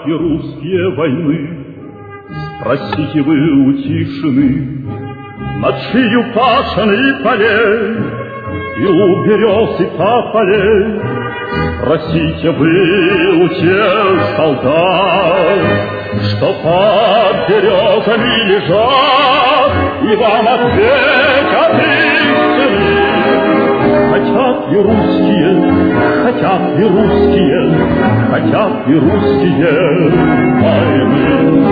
хотят и русские войны. Спросите вы у тишины, над шию пашины полей и у берез и тополей. Спросите вы у тех солдат, что под березами лежат, и вам ответят истины. Хотят и русские, хотят и русские, хотят и русские войны.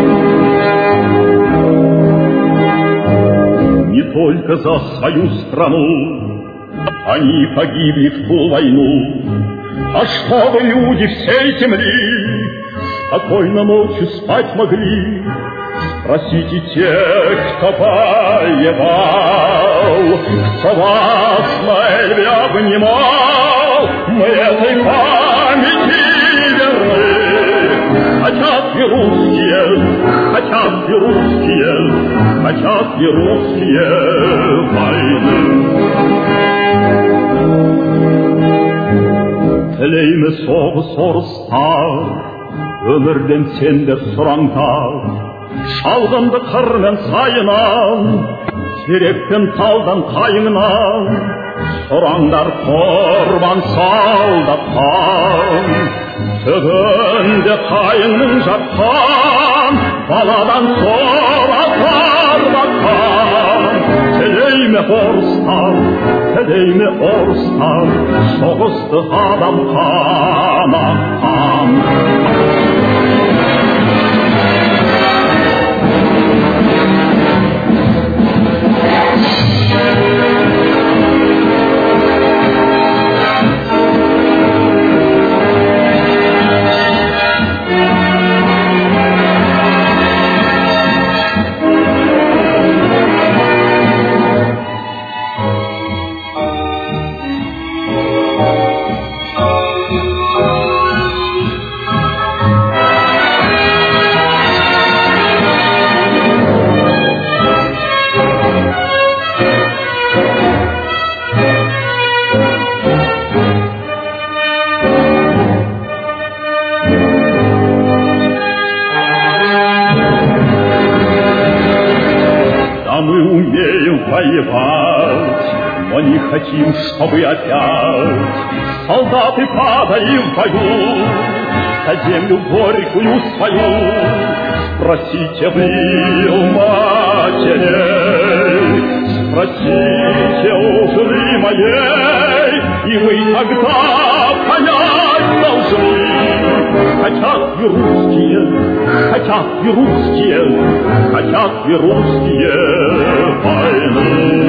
Не только за свою страну они погибли в ту войну, а чтобы люди всей земли спокойно ночью спать могли. Спросите тех, кто воевал, кто вас на Эльбе обнимал, мы этой памяти верны. Хотят и русские, хотят и русские, хотят и русские войны. Телейме соғы сорыстар, өмірден сендер сұраңдар. Шалғынды қырмен сайынан, терекпен талдан қайыңынан. Сұраңдар құрбан солдаттан, түбінде қайыңның жатқан, баладан соратар баққан. Телейме орыстар, телейме орыстар, соғысты адам қанатқан. Воевать, но не хотим, чтобы опять солдаты падали в бою за землю горькую свою. Спросите вы у матерей, спросите у жены моей, и вы тогда понять должны. Хотят и русские, хотят и русские, хотят и русские войны.